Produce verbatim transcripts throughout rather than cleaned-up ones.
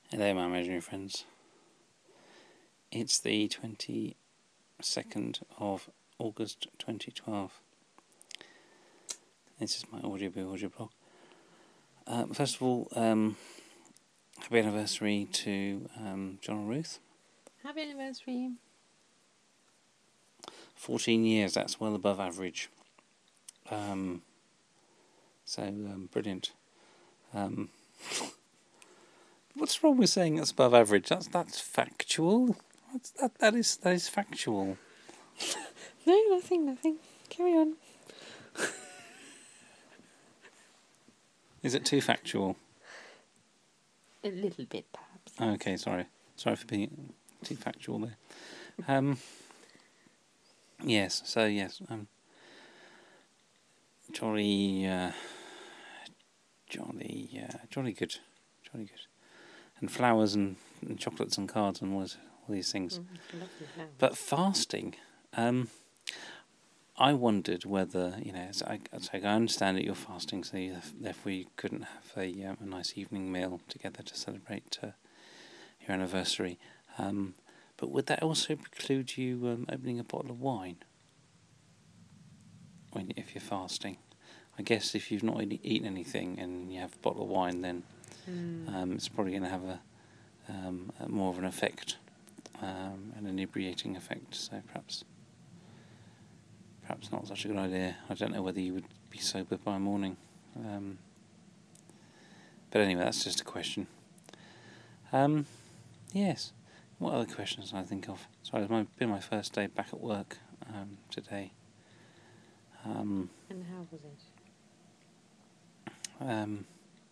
Hello, my imaginary friends. It's the twenty-second of August twenty twelve. This is my audio audio blog. Uh, first of all, um, happy anniversary to um, John and Ruth. Happy anniversary. fourteen years, that's well above average. Um, so, um, brilliant. Um, what's wrong with saying that's above average? That's that's factual. That's, that that is that is factual. No, nothing, nothing. Carry on. Is it too factual? A little bit, perhaps. Okay, sorry. Sorry for being too factual there. Um, yes, so yes, um, jolly, uh, jolly, uh, jolly good, jolly good. And flowers and, and chocolates and cards and all, this, all these things. Mm, lovely flowers. But fasting, um, I wondered whether, you know, so I, so I understand that you're fasting, so you, therefore you couldn't have a, um, a nice evening meal together to celebrate uh, your anniversary. Um, but would that also preclude you um, opening a bottle of wine when if you're fasting? I guess if you've not eaten anything and you have a bottle of wine, then Mm. um, it's probably going to have a, um, a more of an effect, um, an inebriating effect. So perhaps, perhaps not such a good idea. I don't know whether you would be sober by morning. Um, but anyway, that's just a question. Um, yes. What other questions can I think of? Sorry, it's my, been my first day back at work um, today. Um, And how was it? um,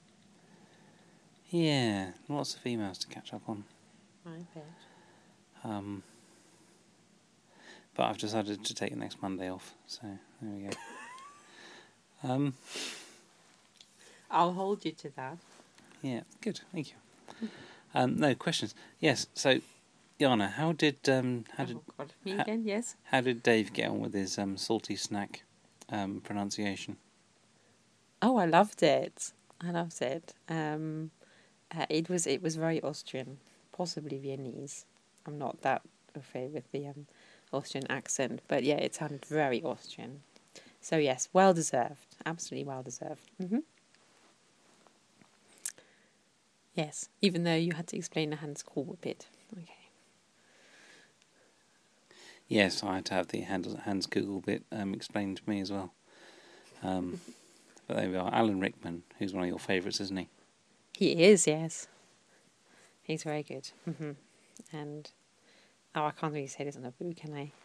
yeah, lots of emails to catch up on. I bet. Um, but I've decided to take the next Monday off, so there we go. um, I'll hold you to that. yeah, good, thank you. Um, no questions. Yes, so Jana, how did um, how did Oh, God. Me ha- again, yes? how did Dave get on with his um, salty snack um, pronunciation? Oh, I loved it. I loved it. Um, uh, it was it was very Austrian, possibly Viennese. I'm not that afraid with the um, Austrian accent, but yeah, it sounded very Austrian. So yes, well deserved. Absolutely well deserved. Mm-hmm. Yes, even though you had to explain the Hans call a bit. Okay. Yes, I had to have the Hans, Hans Google bit um, explained to me as well. Um, but there we are. Alan Rickman, who's one of your favourites, isn't he? He is, yes. He's very good. Mm-hmm. And, oh, I can't really say this on a boo, can I?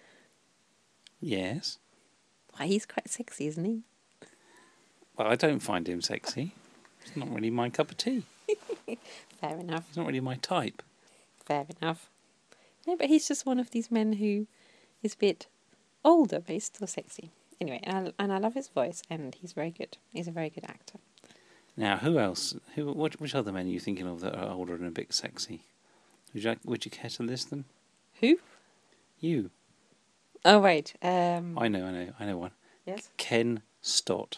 Yes. Well, he's quite sexy, isn't he? Well, I don't find him sexy. It's not really my cup of tea. Fair enough. It's not really my type. Fair enough. No, but he's just one of these men who is a bit older, but he's still sexy. Anyway, and I, and I love his voice, and he's very good. He's a very good actor. Now, who else? Who? What, which other men are you thinking of that are older and a bit sexy? Would you, would you care to list them? Who? You. Oh, right. Um, I know, I know, I know one. yes? Ken Stott.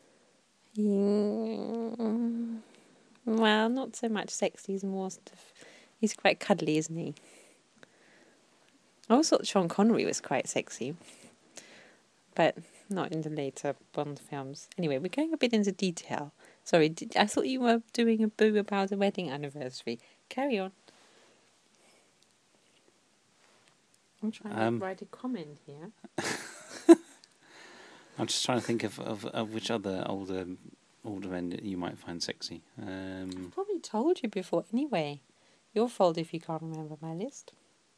Mm, well, not so much sexy. He's more sort of... He's quite cuddly, isn't he? I always thought Sean Connery was quite sexy, but not in the later Bond films. Anyway, we're going a bit into detail. Sorry, did, I thought you were doing a boo about a wedding anniversary. Carry on. I'm trying Um, to write a comment here. I'm just trying to think of, of, of which other older older men that you might find sexy. Um, I probably told you before anyway. Your fault if you can't remember my list.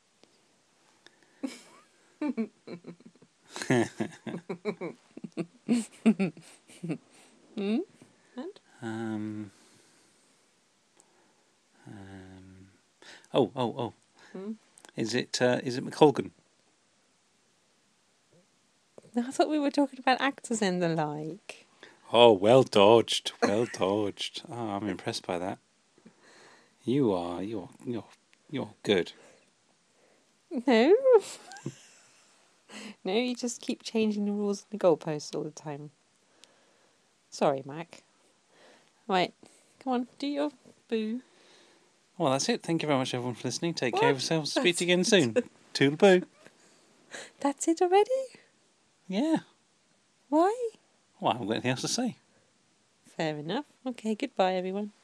Hmm? And? um, um, oh, oh, oh. Hmm? Is it uh, is it McColgan? I thought we were talking about actors and the like. Oh, well dodged, well dodged. Oh, I'm impressed by that. You are, you're, you're, you're good. No. No, you just keep changing the rules and the goalposts all the time. Sorry, Mac. Right, come on, do your boo. Well, that's it. Thank you very much, everyone, for listening. Take care of What? yourselves. Speak That's again it. soon. Toodle-poo. That's it already? Yeah. Why? Well, I haven't got anything else to say. Fair enough. Okay, goodbye, everyone.